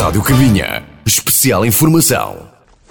Rádio Cabinha. Especial informação.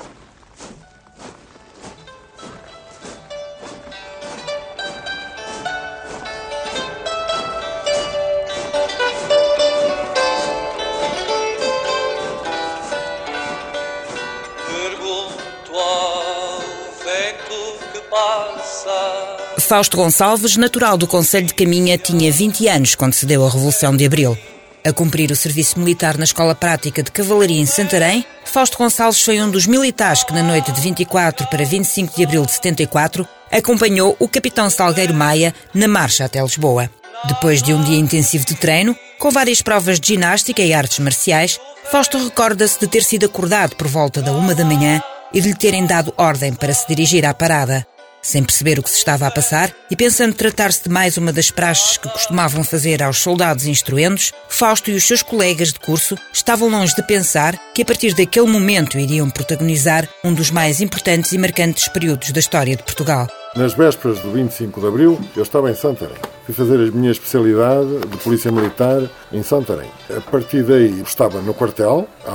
Fausto Gonçalves, natural do concelho de Caminha, tinha 20 anos quando se deu a Revolução de Abril. A cumprir o serviço militar na Escola Prática de Cavalaria em Santarém, Fausto Gonçalves foi um dos militares que, na noite de 24 para 25 de abril de 74, acompanhou o capitão Salgueiro Maia na marcha até Lisboa. Depois de um dia intensivo de treino, com várias provas de ginástica e artes marciais, Fausto recorda-se de ter sido acordado por volta da 1 da manhã e de lhe terem dado ordem para se dirigir à parada. Sem perceber o que se estava a passar e pensando tratar-se de mais uma das praxes que costumavam fazer aos soldados instruendos, Fausto e os seus colegas de curso estavam longe de pensar que a partir daquele momento iriam protagonizar um dos mais importantes e marcantes períodos da história de Portugal. Nas vésperas do 25 de Abril, eu estava em Santarém. Fui fazer a minha especialidade de Polícia Militar em Santarém. A partir daí estava no quartel, à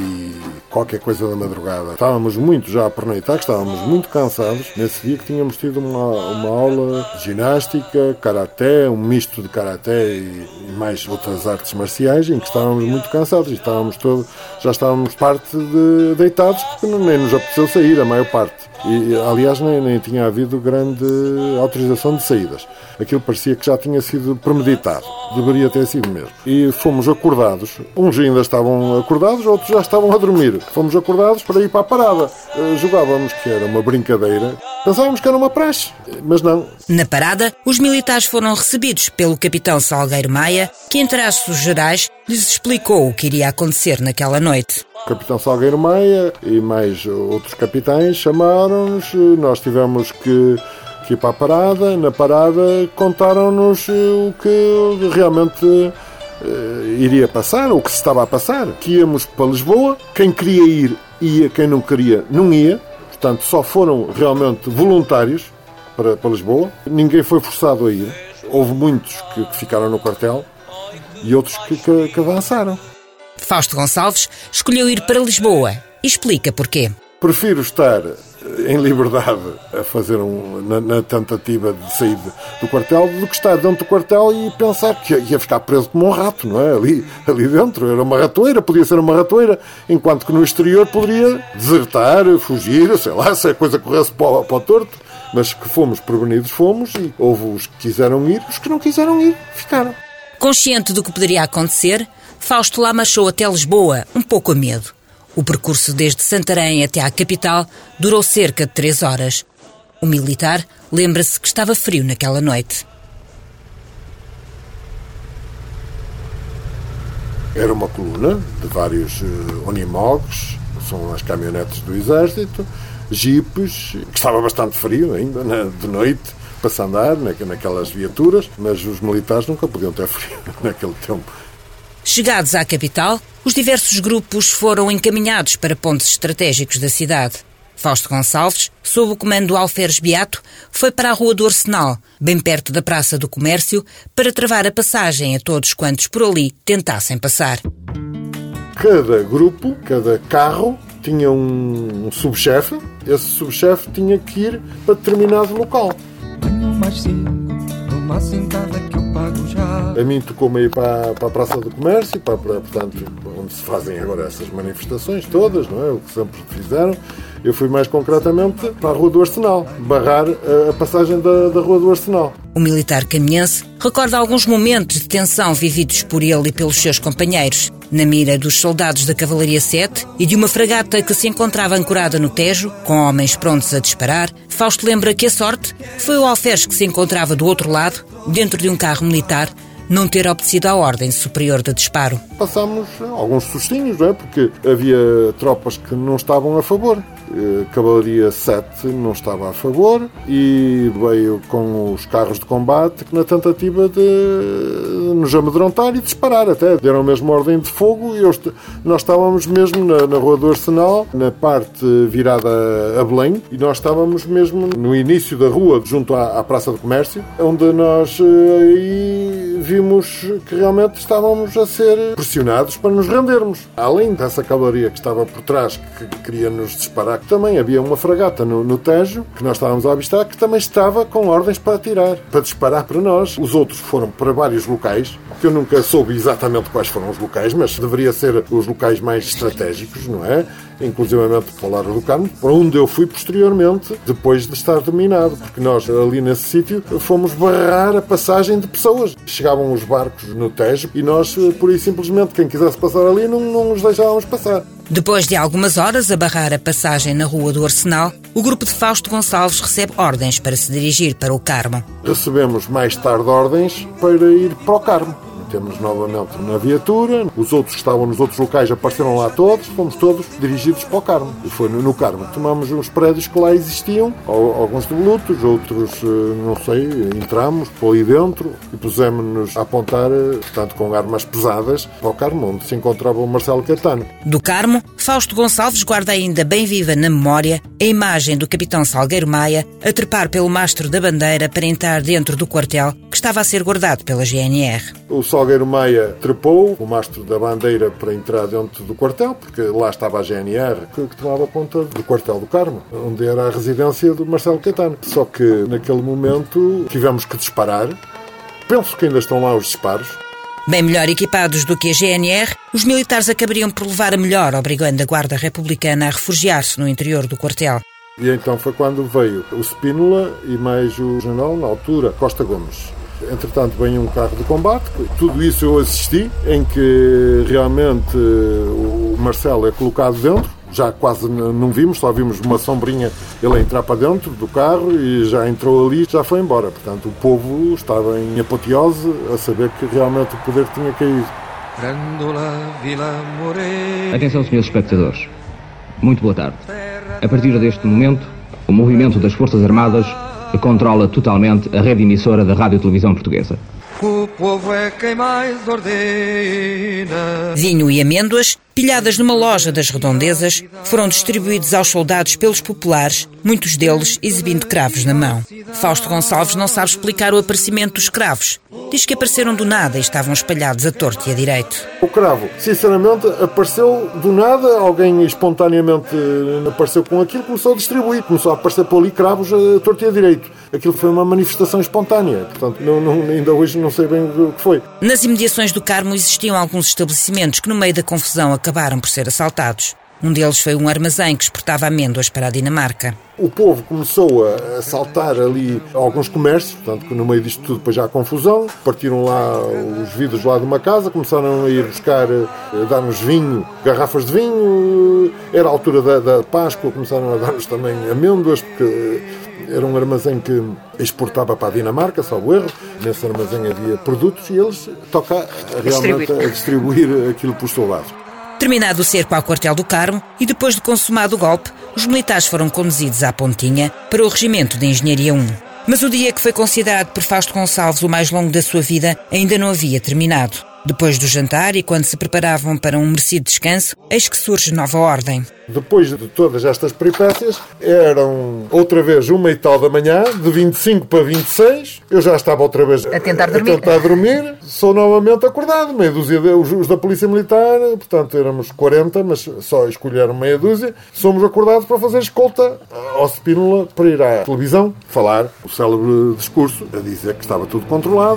1h da madrugada. Estávamos muito já a pernoitar, estávamos muito cansados. Nesse dia que tínhamos tido uma aula de ginástica, karaté, um misto de karaté e mais outras artes marciais, em que estávamos muito cansados e já estávamos parte de deitados, porque nem nos apeteceu sair, a maior parte. E, aliás, nem tinha havido grande autorização de saídas. Aquilo parecia que já tinha sido premeditado. Deveria ter sido mesmo. E fomos acordados. Uns ainda estavam acordados, outros já estavam a dormir. Fomos acordados para ir para a parada. Jogávamos que era uma brincadeira. Pensávamos que era uma praxe, mas não. Na parada, os militares foram recebidos pelo capitão Salgueiro Maia, que, em traços gerais, lhes explicou o que iria acontecer naquela noite. O capitão Salgueiro Maia e mais outros capitães chamaram-nos. Nós tivemos que ir para a parada. Na parada contaram-nos o que realmente iria passar, o que se estava a passar. Que íamos para Lisboa, quem queria ir ia, quem não queria não ia. Portanto, só foram realmente voluntários para Lisboa. Ninguém foi forçado a ir. Houve muitos que ficaram no quartel e outros que avançaram. Fausto Gonçalves escolheu ir para Lisboa e explica porquê. Prefiro estar em liberdade a fazer na tentativa de sair do quartel do que estar dentro do quartel e pensar que ia ficar preso como um rato, não é? Ali dentro era uma ratoeira, podia ser uma ratoeira, enquanto que no exterior poderia desertar, fugir, sei lá, se a coisa corresse para o torto. Mas que fomos prevenidos, fomos, e houve os que quiseram ir, os que não quiseram ir, ficaram. Consciente do que poderia acontecer, Fausto lá marchou até Lisboa, um pouco a medo. O percurso desde Santarém até à capital durou cerca de 3 horas. O militar lembra-se que estava frio naquela noite. Era uma coluna de vários unimogs, são as caminhonetes do Exército, jipes, que estava bastante frio ainda, de noite, para se andar naquelas viaturas, mas os militares nunca podiam ter frio naquele tempo. Chegados à capital, os diversos grupos foram encaminhados para pontos estratégicos da cidade. Fausto Gonçalves, sob o comando do alferes Beato, foi para a Rua do Arsenal, bem perto da Praça do Comércio, para travar a passagem a todos quantos por ali tentassem passar. Cada grupo, cada carro, tinha um subchefe. Esse subchefe tinha que ir para determinado local. A mim tocou-me ir para a Praça do Comércio, portanto, onde se fazem agora essas manifestações todas, não é? O que sempre fizeram. Eu fui mais concretamente para a Rua do Arsenal, barrar a passagem da Rua do Arsenal. O militar caminhense recorda alguns momentos de tensão vividos por ele e pelos seus companheiros. Na mira dos soldados da Cavalaria 7 e de uma fragata que se encontrava ancorada no Tejo, com homens prontos a disparar, Fausto lembra que a sorte foi o alferes que se encontrava do outro lado, dentro de um carro militar, não ter obedecido à ordem superior de disparo. Passámos alguns sustinhos, não é? Porque havia tropas que não estavam a favor. Cavalaria 7 não estava a favor e veio com os carros de combate na tentativa de nos amedrontar e disparar até. Deram mesmo ordem de fogo e nós estávamos mesmo na Rua do Arsenal, na parte virada a Belém, e nós estávamos mesmo no início da rua, junto à Praça do Comércio, onde nós aí vimos que realmente estávamos a ser pressionados para nos rendermos. Além dessa cavalaria que estava por trás, que queria nos disparar, também havia uma fragata no Tejo, que nós estávamos a avistar, que também estava com ordens para atirar, para disparar para nós. Os outros foram para vários locais, que eu nunca soube exatamente quais foram os locais, mas deveria ser os locais mais estratégicos, não é? Inclusivamente para o Largo do Carmo, para onde eu fui posteriormente, depois de estar dominado, porque nós ali nesse sítio fomos barrar a passagem de pessoas. Chegavam os barcos no Tejo e nós, pura e simplesmente, quem quisesse passar ali, não os deixávamos passar. Depois de algumas horas a barrar a passagem na Rua do Arsenal, o grupo de Fausto Gonçalves recebe ordens para se dirigir para o Carmo. Recebemos mais tarde ordens para ir para o Carmo. Temos novamente na viatura, os outros que estavam nos outros locais apareceram lá todos, fomos todos dirigidos para o Carmo. E foi no Carmo. Tomamos uns prédios que lá existiam, alguns devolutos, outros, não sei, entramos por ali dentro e pusemos-nos a apontar, portanto, com armas pesadas, para o Carmo, onde se encontrava o Marcelo Caetano. Do Carmo, Fausto Gonçalves guarda ainda bem viva na memória a imagem do capitão Salgueiro Maia a trepar pelo mastro da bandeira para entrar dentro do quartel que estava a ser guardado pela GNR. O Salgueiro Maia trepou o mastro da bandeira para entrar dentro do quartel, porque lá estava a GNR, que tomava conta do quartel do Carmo, onde era a residência do Marcelo Caetano. Só que, naquele momento, tivemos que disparar. Penso que ainda estão lá os disparos. Bem melhor equipados do que a GNR, os militares acabariam por levar a melhor, obrigando a Guarda Republicana a refugiar-se no interior do quartel. E então foi quando veio o Spínola e mais o general, na altura, Costa Gomes. Entretanto, vem um carro de combate. Tudo isso eu assisti, em que realmente o Marcelo é colocado dentro. Já quase não vimos, só vimos uma sombrinha ele entrar para dentro do carro e já entrou ali e já foi embora. Portanto, o povo estava em apoteose a saber que realmente o poder tinha caído. Atenção, senhores espectadores. Muito boa tarde. A partir deste momento, o movimento das Forças Armadas controla totalmente a rede emissora da Rádio e Televisão Portuguesa. O povo é quem mais ordena. Vinho e amêndoas, pilhadas numa loja das redondezas, foram distribuídos aos soldados pelos populares, muitos deles exibindo cravos na mão. Fausto Gonçalves não sabe explicar o aparecimento dos cravos. Diz que apareceram do nada e estavam espalhados a torto e a direito. O cravo, sinceramente, apareceu do nada, alguém espontaneamente apareceu com aquilo, começou a distribuir, começou a aparecer por ali cravos a torto e a direito. Aquilo foi uma manifestação espontânea, portanto, ainda hoje não sei bem o que foi. Nas imediações do Carmo existiam alguns estabelecimentos que, no meio da confusão, acabaram por ser assaltados. Um deles foi um armazém que exportava amêndoas para a Dinamarca. O povo começou a assaltar ali alguns comércios, portanto, que no meio disto tudo depois já há confusão. Partiram lá os vidros lá de uma casa, começaram a ir buscar, dar-nos vinho, garrafas de vinho. Era a altura da Páscoa, começaram a dar-nos também amêndoas, porque era um armazém que exportava para a Dinamarca, salvo erro. Nesse armazém havia produtos e eles tocam realmente a distribuir aquilo para os soldados. Terminado o cerco ao quartel do Carmo e depois de consumado o golpe, os militares foram conduzidos à Pontinha para o Regimento de Engenharia 1. Mas o dia que foi considerado por Fausto Gonçalves o mais longo da sua vida ainda não havia terminado. Depois do jantar e quando se preparavam para um merecido descanso, eis que surge nova ordem. Depois de todas estas peripécias, eram outra vez 1h da manhã, de 25 para 26. Eu já estava outra vez a tentar dormir. Sou novamente acordado, meia dúzia os da Polícia Militar, portanto éramos 40, mas só escolheram meia dúzia. Somos acordados para fazer escolta ao Spínola para ir à televisão, falar o célebre discurso, a dizer que estava tudo controlado.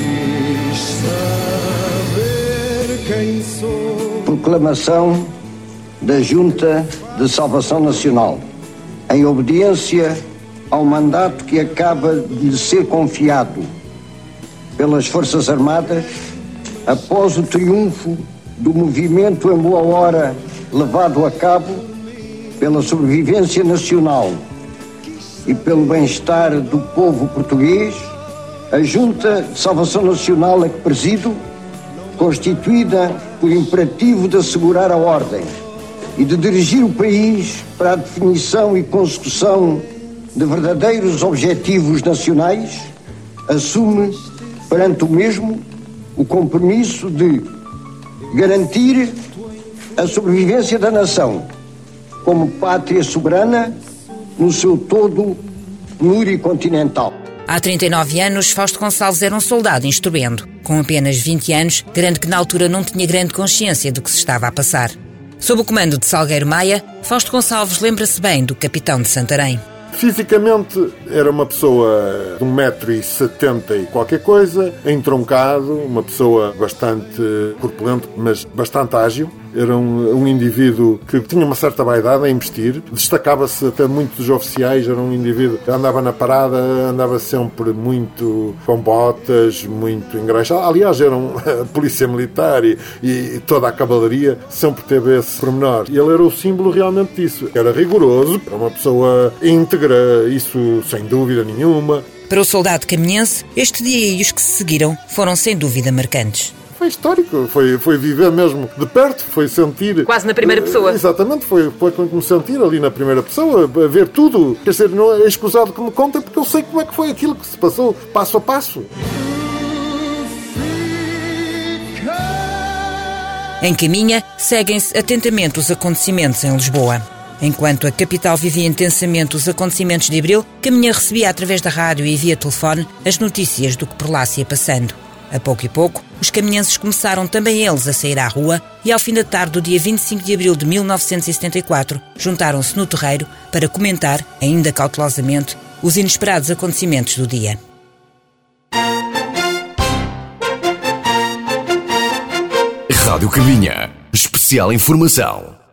Proclamação da Junta de Salvação Nacional, em obediência ao mandato que acaba de lhe ser confiado pelas Forças Armadas, após o triunfo do movimento em boa hora levado a cabo pela sobrevivência nacional e pelo bem-estar do povo português, a Junta de Salvação Nacional a que presido, constituída por imperativo de assegurar a ordem e de dirigir o país para a definição e consecução de verdadeiros objetivos nacionais, assume perante o mesmo o compromisso de garantir a sobrevivência da nação como pátria soberana no seu todo pluricontinental. Há 39 anos, Fausto Gonçalves era um soldado instruendo. Com apenas 20 anos, garante que na altura não tinha grande consciência do que se estava a passar. Sob o comando de Salgueiro Maia, Fausto Gonçalves lembra-se bem do capitão de Santarém. Fisicamente era uma pessoa de 1,70 m e qualquer coisa, entroncado, uma pessoa bastante corpulenta, mas bastante ágil. Era um indivíduo que tinha uma certa vaidade a investir, destacava-se até muito dos oficiais, era um indivíduo que andava na parada, andava sempre muito com botas, muito engraxado. Aliás, era a polícia militar e toda a cavalaria sempre teve esse pormenor. E ele era o símbolo realmente disso. Era rigoroso, era uma pessoa íntegra, isso sem dúvida nenhuma. Para o soldado caminhense, este dia e os que se seguiram foram sem dúvida marcantes. Foi histórico, foi viver mesmo de perto, foi sentir... Quase na primeira pessoa. Exatamente, foi como sentir ali na primeira pessoa, a ver tudo. Quer dizer, não é escusado que me contem, porque eu sei como é que foi aquilo que se passou, passo a passo. Em Caminha, seguem-se atentamente os acontecimentos em Lisboa. Enquanto a capital vivia intensamente os acontecimentos de Abril, Caminha recebia através da rádio e via telefone as notícias do que por lá se ia passando. A pouco e pouco, os caminhenses começaram também eles a sair à rua e ao fim da tarde do dia 25 de abril de 1974, juntaram-se no terreiro para comentar, ainda cautelosamente, os inesperados acontecimentos do dia. Rádio Caminha. Especial informação.